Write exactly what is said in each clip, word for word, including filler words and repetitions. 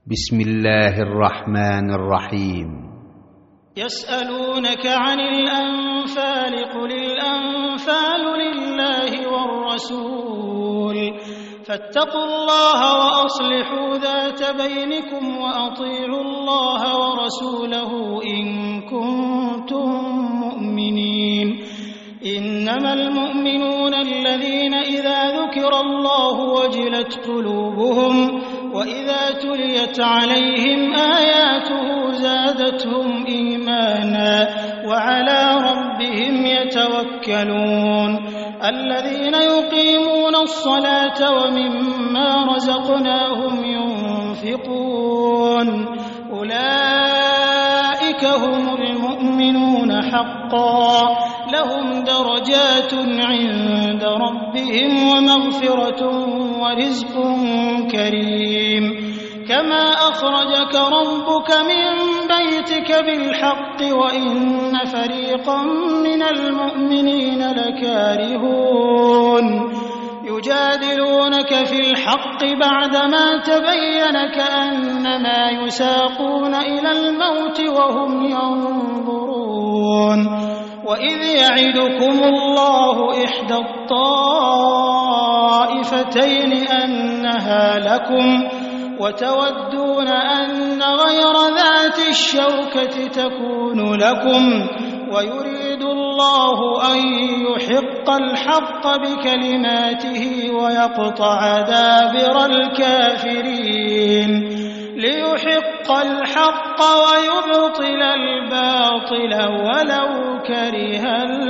بسم الله الرحمن الرحيم. يسألونك عن الأنفال قل الأنفال لله والرسول فاتقوا الله وأصلحوا ذات بينكم وأطيعوا الله ورسوله إن كنتم مؤمنين. إنما المؤمنون الذين إذا ذكر الله وجلت قلوبهم وإذا تليت عليهم آياته زادتهم إيمانا وعلى ربهم يتوكلون. الذين يقيمون الصلاة ومما رزقناهم ينفقون أولئك هم المؤمنون حقا لهم درجات عند ربهم ومغفرة ورزق كريم. كما أخرجك ربك من بيتك بالحق وإن فريقا من المؤمنين لكارهون. يجادلونك في الحق بعدما تبين كأنما يساقون إلى الموت وهم ينظرون. وإذ يعدكم الله إحدى الطائفتين أنها لكم وتودون أن غير ذات الشوكة تكون لكم ويريد الله أن يحق الحق بكلماته ويقطع دابر الكافرين ليحق الحق ويبطل الباطل ولو كره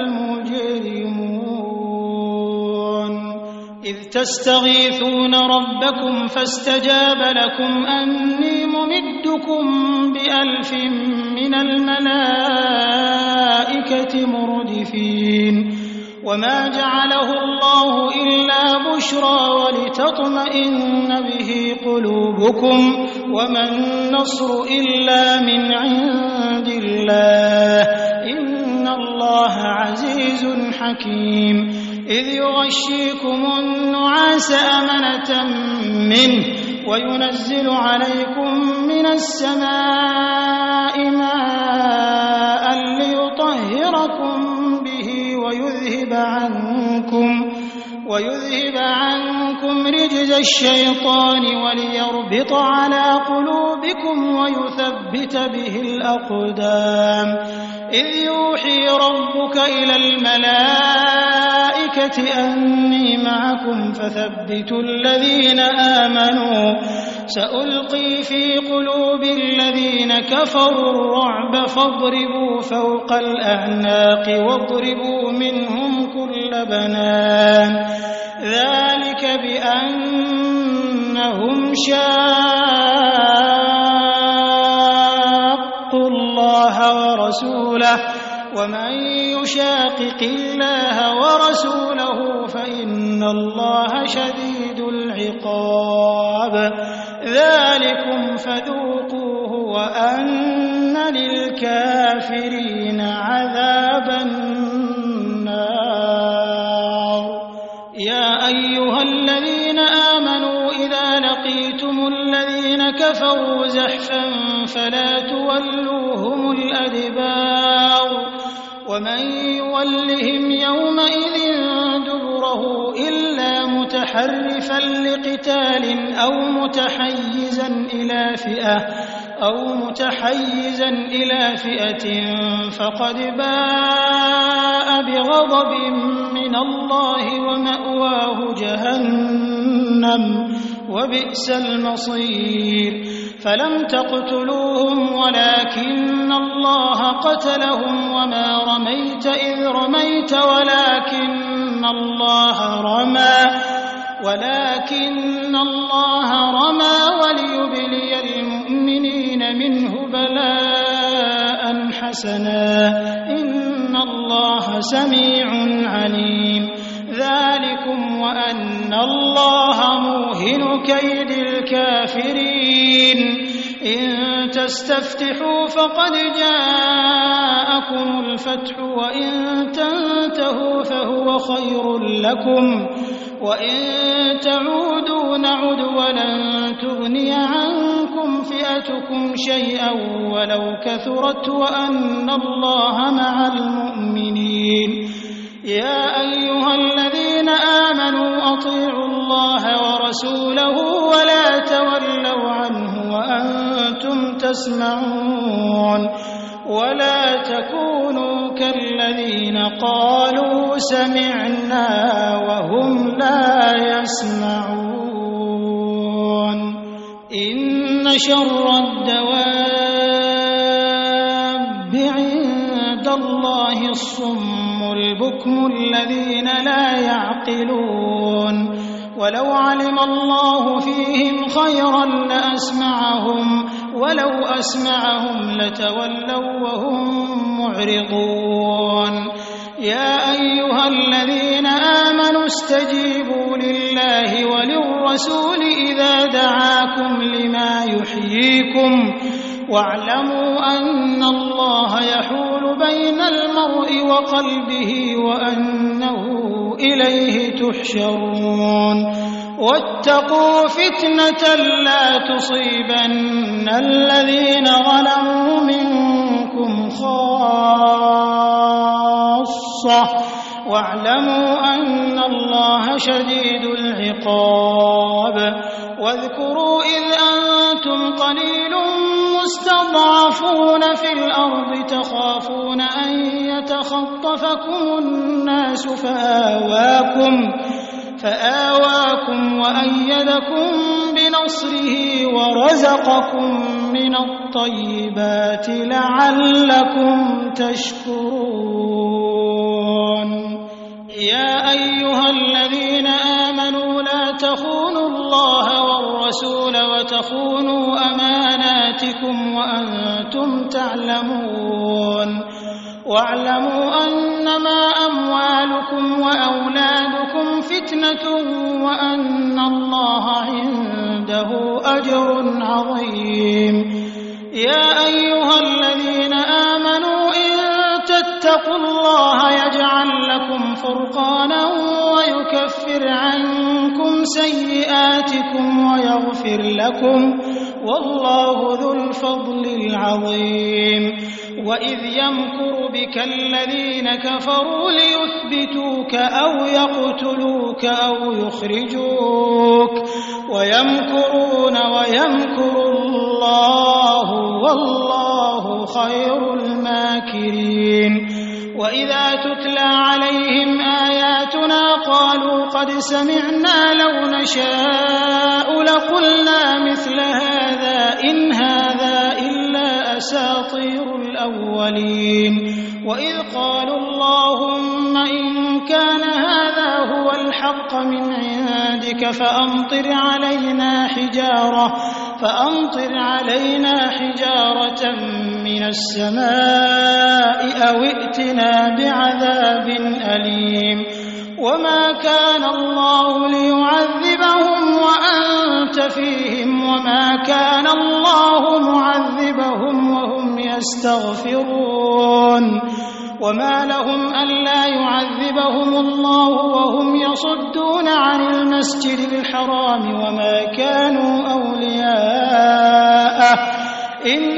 المجرمون. إذ تستغيثون ربكم فاستجاب لكم أني ممدكم بألف من الملائكة مردفين. وما جعله الله إلا بشرى ولتطمئن به قلوبكم وما النصر إلا من عند الله إن الله عزيز حكيم. إذ يغشيكم النعاس أمنة منه وينزل عليكم من السماء ماء ليطهركم به ويذهب عنكم ويذهب عنكم رجز الشيطان وليربط على قلوبكم ويثبت به الأقدام. إذ يوحي ربك إلى الملائكة أني معكم فثبتوا الذين آمنوا سألقي في قلوب الذين كفروا الرعب فاضربوا فوق الأعناق واضربوا منهم كل بنان. ذلك بأنهم شاقوا الله ورسوله ومن يشاقق الله ورسوله فإن الله شديد العقاب. ذلكم فذوقوه وأن للكافرين عذاب النار. يا أيها الذين آمنوا إذا لقيتم الذين كفروا زحفا فلا تولوهم الأدبار ومن يولهم يومئذ دبره إلا متحرفا لقتال أو متحيزا إلى فئة أو متحيزا إلى فئة فقد باء بغضب من الله ومأواه جهنم وبئس المصير. فلم تقتلوهم ولكن الله قتلهم وما رميت إذ رميت ولكن الله رمى ولكن الله رمى وليبلي المؤمنين منه بلاء حسنا إن الله سميع عليم. ذلكم وأن الله موهن كيد الكافرين. إن تستفتحوا فقد جاءكم الفتح وإن تنتهوا فهو خير لكم وإن تعودوا نعد ولن تغني عنكم فائدتكم شيئا ولو كثرت وأن الله مع المؤمنين. يا أيها الذين آمنوا أطيعوا الله ورسوله ولا تولوا عنه وأنتم تسمعون ولا تكونوا كالذين قالوا سمعنا وهم لا يسمعون. إن شر الدواب عند الله الصم البكم الذين لا يعقلون. ولو علم الله فيهم خيرا لأسمعهم ولو أسمعهم لتولوا وهم معرضون. يا أيها الذين آمنوا استجيبوا لله وللرسول إذا دعاكم لما يحييكم واعلموا أن الله يحول بين المرء وقلبه وأنه إليه تحشرون. واتقوا فتنة لا تصيبن الذين ظلموا منكم خاصة واعلموا أن الله شديد العقاب. واذكروا إذ أنتم قليل مستضعفون في الأرض تخافون أن يتخطفكم الناس فآواكم فآواكم وأيدكم بنصره ورزقكم من الطيبات لعلكم تشكرون. يا أيها الذين آمنوا لا تخونوا الله والرسول وتخونوا أماناتكم وأنتم تعلمون. واعلموا أنما أموالكم وأولادكم فتنة وأن الله عنده أجر عظيم. يا أيها الذين آمنوا إن تتقوا الله يجعل لكم فرقانا ويكفر عنكم سيئاتكم ويغفر لكم والله ذو الفضل العظيم. وإذ يمكر بك الذين كفروا ليثبتوك أو يقتلوك أو يخرجوك ويمكرون ويمكر الله والله خير الماكرين. وإذا تتلى عليهم آياتنا قالوا قد سمعنا لو نشاء لقلنا مثل هذا إن هذا إلا أساطير الأولين. وإذ قالوا اللهم إن كان هذا هو الحق من عندك فأمطر علينا حجارة فأمطر علينا حجارة من السماء أو ائتنا بعذاب أليم. وما كان الله ليعذبهم وأنت فيهم وما كان الله معذبهم وهم يستغفرون. وما لهم ألا يعذبهم الله وهم يصدون عن المسجد الحرام وما كانوا أولياءه إن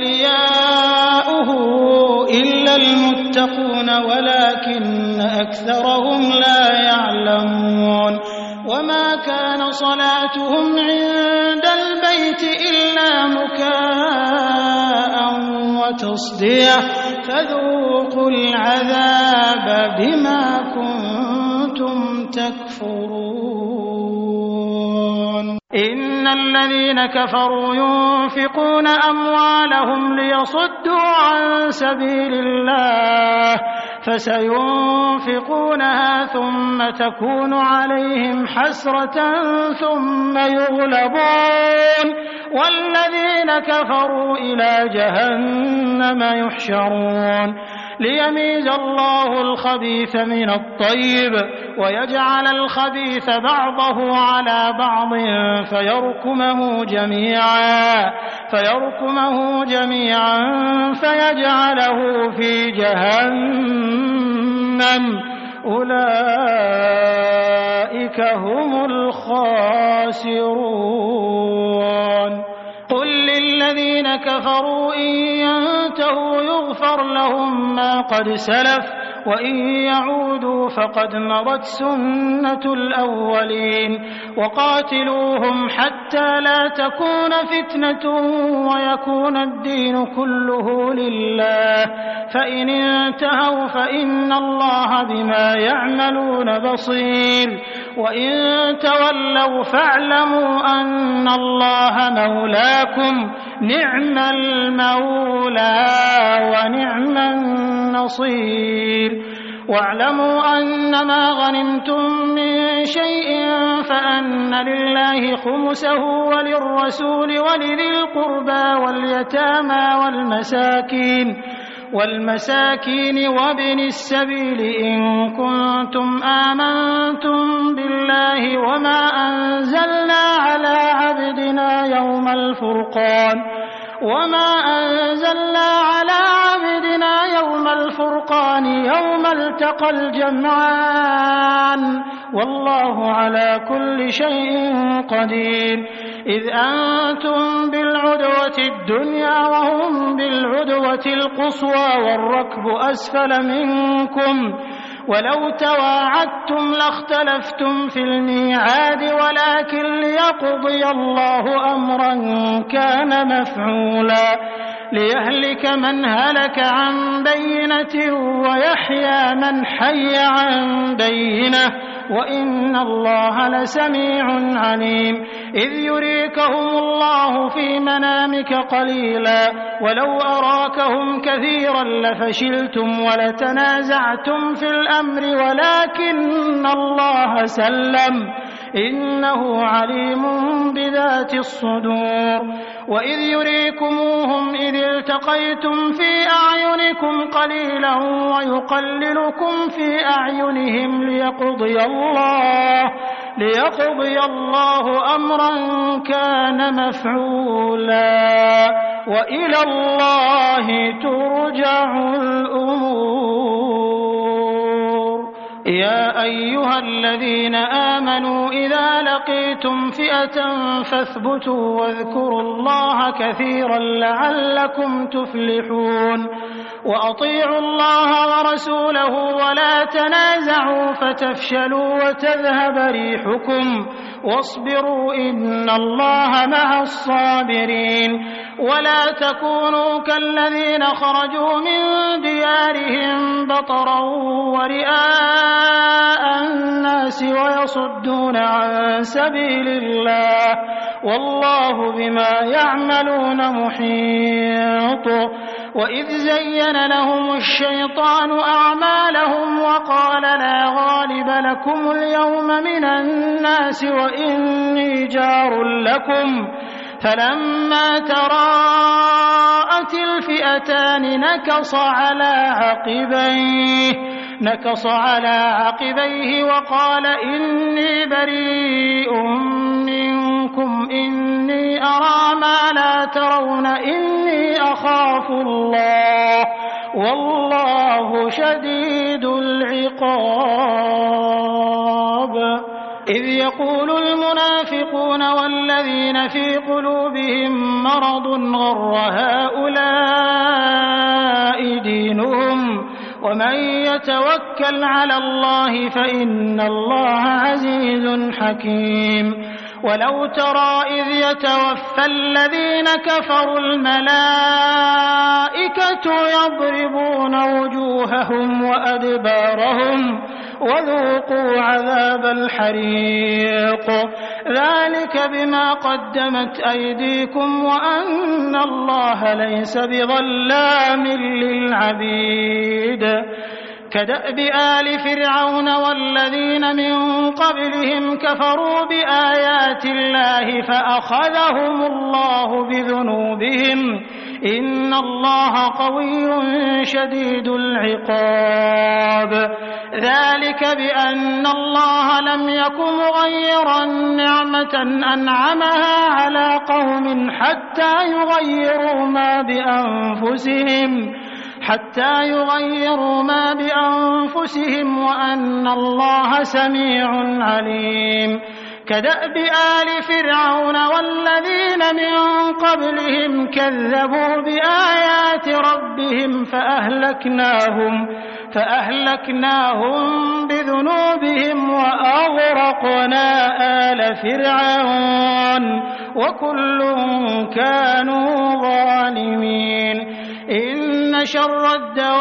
أولياؤه إلا المتقون ولكن أكثرهم لا يعلمون. وما كان صلاتهم عند البيت إلا مكاء وتصدية فذوقوا العذاب بما كنتم تكفرون. إن الذين كفروا ينفقون أموالهم ليصدوا عن سبيل الله فسينفقونها ثم تكون عليهم حسرة ثم يغلبون والذين كفروا إلى جهنم يحشرون. ليميز الله الخبيث من الطيب ويجعل الخبيث بعضه على بعض فيركمه جميعا فيركمه جميعا فيجعله في جهنم أولئك هم الخاسرون. قل لله للذين كفروا إن ينتهوا يغفر لهم ما قد سلف وإن يعودوا فقد مضت سنة الأولين وقاتلوهم حتى لا تكون فتنة ويكون الدين كله لله فإن انتهوا فإن الله بما يعملون بصير وإن تولوا فاعلموا أن الله مولاكم نعم المولى ونعم النصير واعلموا أنما غنمتم من شيء فأن لله خمسه وللرسول ولذي القربى واليتامى والمساكين والمساكين وابن السبيل إن كنتم آمنتم بالله وما أنزلنا على عبدنا يوم الفرقان وما أنزلنا على عبدنا يوم الفرقان يوم التقى الجمعان والله على كل شيء قدير إذ أنتم بالعدوة الدنيا وهم بالعدوة القصوى والركب أسفل منكم ولو تواعدتم لاختلفتم في الميعاد ولكن ليقضي الله أمرا كان مفعولا ليهلك من هلك عن بينة ويحيى من حي عن بينة وإن الله لسميع عليم إذ يريكهم الله في منامك قليلا ولو أراكهم كثيرا لفشلتم ولتنازعتم في الأمر ولكن الله سلم إنه عليم بذات الصدور وإذ يريكموهم إذ التقيتم في أعينكم قليلا ويقللكم في أعينهم ليقضي الله ليقضي الله أمرا كان مفعولا وإلى الله ترجع الأمور يا أيها الذين آمنوا إذا لقيتم فئة فاثبتوا واذكروا الله كثيرا لعلكم تفلحون وأطيعوا الله ورسوله ولا تنازعوا فتفشلوا وتذهب ريحكم واصبروا إن الله مع الصابرين ولا تكونوا كالذين خرجوا من ديارهم بطرا ورئاء الناس ويصدون عن سبيل الله والله بما يعملون محيط وإذ زين لهم الشيطان أعمالهم وقال لا غالب لكم اليوم من الناس وإني جار لكم فلما تراءت الفئتان نكص على عقبيه نكص على عقبيه وقال إني بريء منكم إني أرى ما لا ترون إني أخاف الله والله شديد العقاب إذ يقول المنافقون والذين في قلوبهم مرض غر هؤلاء دينهم ومن يتوكل على الله فإن الله عزيز حكيم ولو ترى إذ يتوفى الذين كفروا الملائكة يضربون وجوههم وأدبارهم وذوقوا عذاب الحريق ذلك بما قدمت أيديكم وأن الله ليس بظلام للعبيد كدأب آل فرعون والذين من قبلهم كفروا بآيات الله فأخذهم الله بذنوبهم إن الله قوي شديد العقاب ذلك بأن الله لم يكن مغيرا نعمة أنعمها على قوم حتى يغيروا ما بأنفسهم حتى يغيروا ما بأنفسهم وأن الله سميع عليم كدأب آل فرعون والذين من قبلهم كذبوا بآيات ربهم فأهلكناهم فأهلكناهم بذنوبهم وأغرقنا آل فرعون وكل كانوا ظالمين إن شر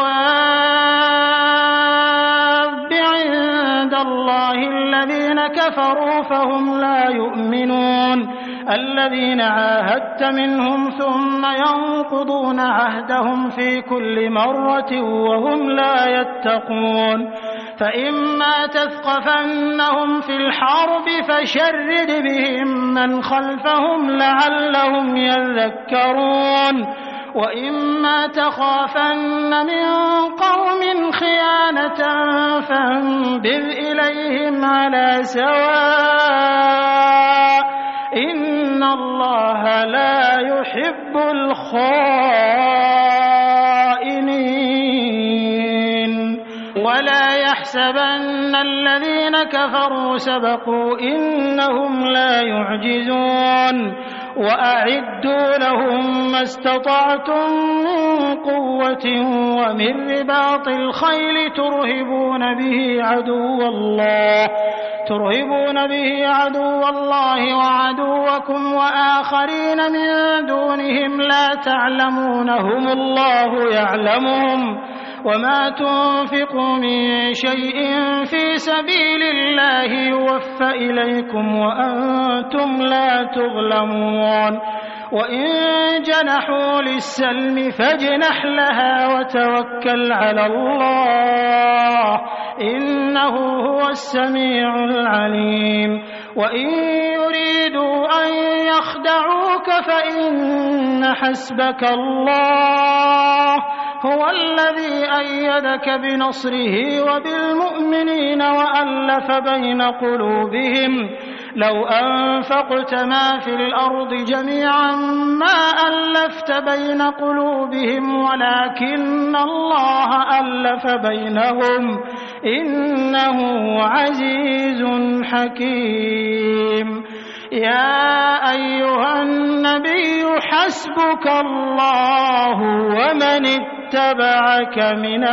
الدواب عند الله الذين كفروا فهم لا يؤمنون الذين عاهدت منهم ثم ينقضون عهدهم في كل مرة وهم لا يتقون فإما تثقفنهم في الحرب فشرد بهم من خلفهم لعلهم يذكرون وإما تخافن من قوم خيانة فانبذ إليهم على سواء إن الله لا يحب الخائنين ولا يحسبن الذين كفروا سبقوا إنهم لا يعجزون وأعدوا لهم ما استطعتم من قوة ومن رباط الخيل ترهبون به عدو الله ترهبون به عدو الله وعدوكم وآخرين من دونهم لا تعلمونهم الله يعلمهم وما تنفقوا من شيء في سبيل الله يوفى إليكم وأنتم لا تظلمون وإن جنحوا للسلم فاجنح لها وتوكل على الله إنه هو السميع العليم وإن يريدوا أن يخدعوك فإن حسبك الله هو الذي أيدك بنصره وبالمؤمنين وألف بين قلوبهم لو أنفقت ما في الأرض جميعا ما ألفت بين قلوبهم ولكن الله ألف بينهم إنه عزيز حكيم يا أيها النبي حسبك الله ومن اتبعك من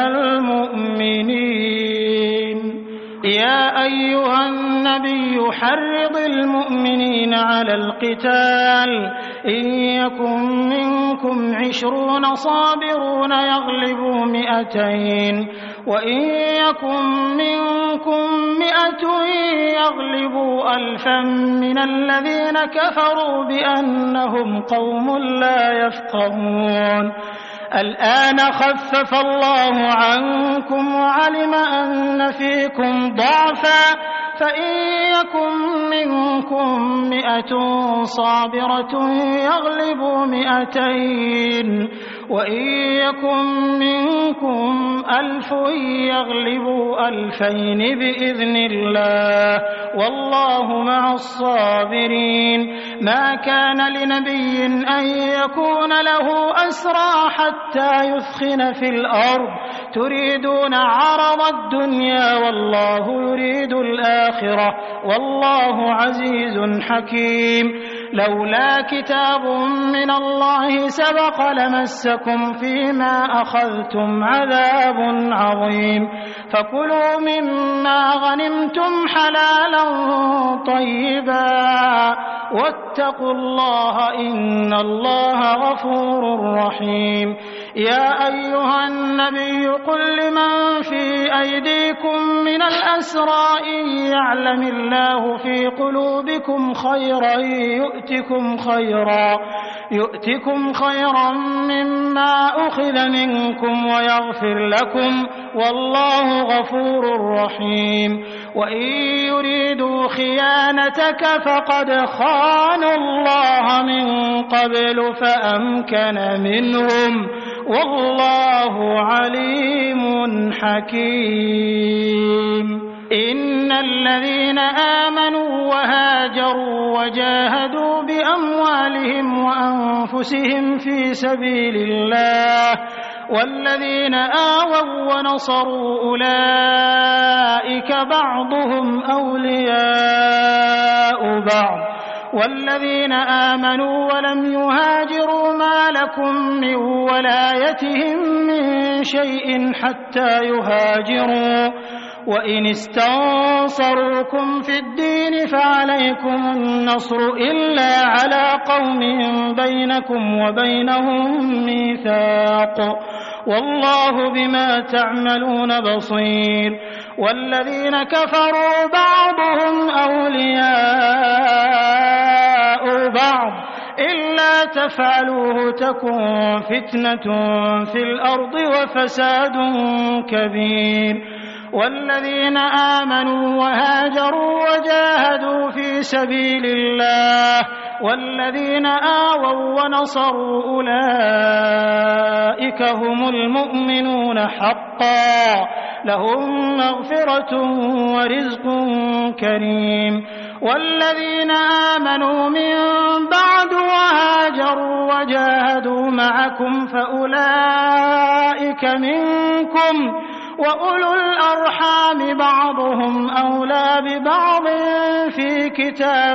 المؤمنين يا أيها النبي حرض المؤمنين على القتال إن يكن منكم عشرون صابرون يغلبوا مئتين وإن يكن منكم مئة يغلبوا ألفا من الذين كفروا بأنهم قوم لا يفقهون الآن خفف الله عنكم وعلم أن فيكم ضعفا فإن يكن منكم مئة صابرة يغلبوا مئتين وإن يكن منكم ألف يغلبوا ألفين بإذن الله والله مع الصابرين ما كان لنبي أن يكون له أسرى حتى يثخن في الأرض تريدون عرض الدنيا والله يريد الآخرة والله عزيز حكيم لولا كتاب من الله سبق لمسكم فيما أخذتم عذاب عظيم فكلوا مما غنمتم حلالا طيبا واتقوا الله إن الله غفور رحيم يا أيها النبي قل لمن في أيديكم من الأسرى إن يعلم الله في قلوبكم خيرا يؤتكم خيرا يؤتكم خيرا مما أخذ منكم ويغفر لكم والله غفور رحيم وإن يريدوا خيانتك فقد خانوا الله من قبل فأمكن منهم والله عليم حكيم إن الذين آمنوا وهاجروا وجاهدوا بأموالهم وأنفسهم في سبيل الله والذين آووا ونصروا أولئك بعضهم أولياء بعض والذين آمنوا ولم يهاجروا ما لكم من ولايتهم من شيء حتى يهاجروا وإن استنصروكم في الدين فعليكم النصر إلا على قوم بينكم وبينهم ميثاق والله بما تعملون بصير والذين كفروا بعضهم أولياء بعض إلا تفعلوه تكن فتنة في الأرض وفساد كبير والذين آمنوا وهاجروا وجاهدوا في سبيل الله والذين آووا ونصروا أولئك هم المؤمنون حقا لهم مغفرة ورزق كريم والذين آمنوا من بعد وهاجروا وجاهدوا معكم فأولئك منكم وأولو الأرحام بعضهم أولى ببعض في كتاب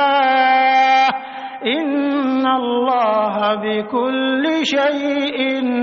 الله إن الله بكل شيء